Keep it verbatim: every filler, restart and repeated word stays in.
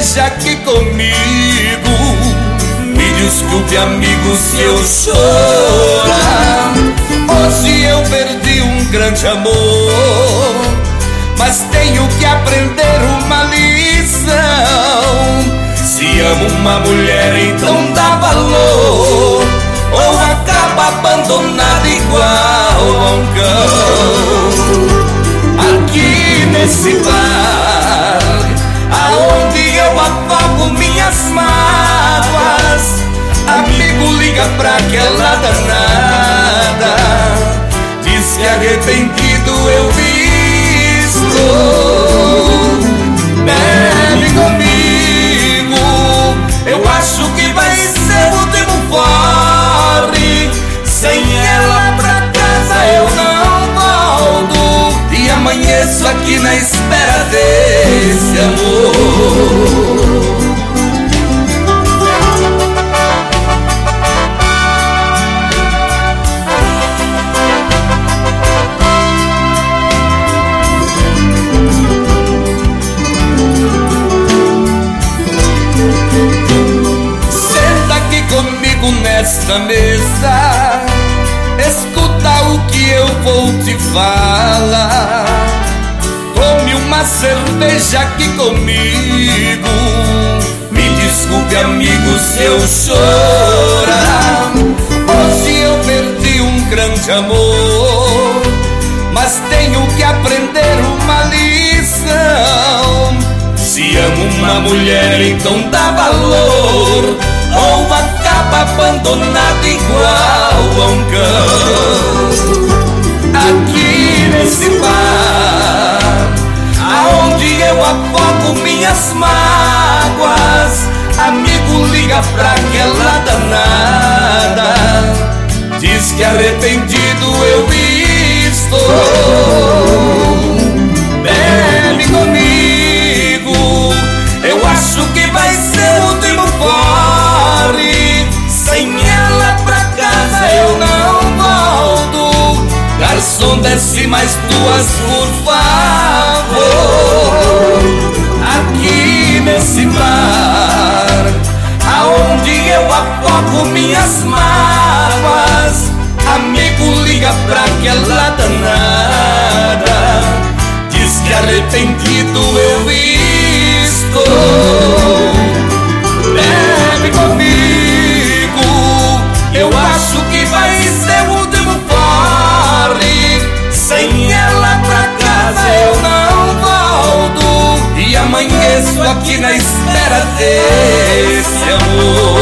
cerveja aqui comigo. Me desculpe, amigo, se eu chorar. Hoje eu perdi um grande amor, mas tenho que aprender uma lição. Se amo uma mulher, então dá valor, ou acaba abandonado igual a um cão. Aqui nesse bar, aonde eu afogo minhas mágoas, amigo, liga pra aquela danada, diz que arrependido eu estou. Bebe comigo, eu acho que vai ser o último fora. Sem ela pra casa eu não volto, e amanheço aqui na espera desse amor. Nesta mesa, escuta o que eu vou te falar. Tome uma cerveja aqui comigo. Me desculpe, amigo, se eu chorar. Hoje eu perdi um grande amor, mas tenho que aprender uma lição. Se amo uma mulher, então dá valor, ou acaba abandonado igual a um cão. Aqui nesse bar, aonde eu afogo minhas mágoas, amigo, liga pra aquela danada, diz que arrependido eu estou. Bebe comigo, eu acho que vai ser o último fora. Sem ela pra casa eu não volto. Garçom, desce mais duas, por favor. Aqui nesse bar, aonde eu afogo minhas mágoas, amigo, liga pra aquela danada, diz que arrependido eu estou. Bebe comigo, eu acho que vai ser o último fora. Sem ela pra casa eu não volto, e amanheço aqui na espera desse amor.